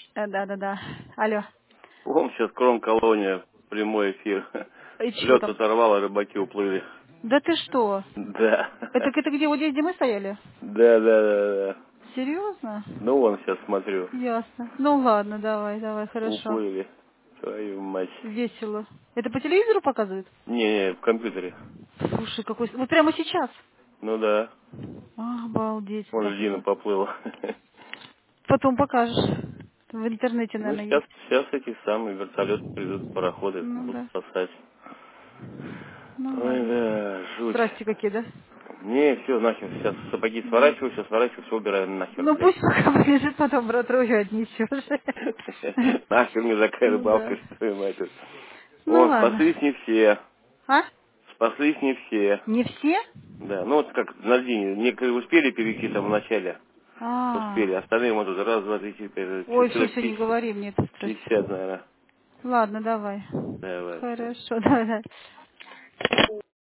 Да. Алло. Вон сейчас Кром-колония, прямой эфир. И чего Лед там? оторвало, рыбаки уплыли. Да ты что? Да. Это где, вот здесь, где мы стояли? Да. Серьезно? Ну, вон сейчас смотрю. Ясно. Ну ладно, давай, хорошо. Уплыли. Твою мать. Весело. Это по телевизору показывают? Не, в компьютере. Слушай, какой... Вот прямо сейчас? Ну да. Обалдеть, Вон льдина классно. поплыла. Потом покажешь. В интернете, Ну, наверное, есть. сейчас эти самые вертолеты придут, пароходы Ну будут да. спасать. Ну Ой, ладно. да, жуть. Страсти какие, да? Не, все, нахер. Сейчас сапоги Ну, сворачиваю, все убираю нахер, ну блядь. пусть пока полежит, потом протрую отнесешь. Нахер мне такая Ну рыбалка, да. что твою мать. Ну О, ладно. спаслись не все. А? Спаслись не все. Не все? Да, ну вот как на льдине. Некоторые успели перейти там в начале. Успели. А. Остальные вот тут раз, два, три, четыре, Ой, человек слушай, не говори мне эту страсть. 50, наверное. Ладно, давай. Давай, все. Хорошо, давай.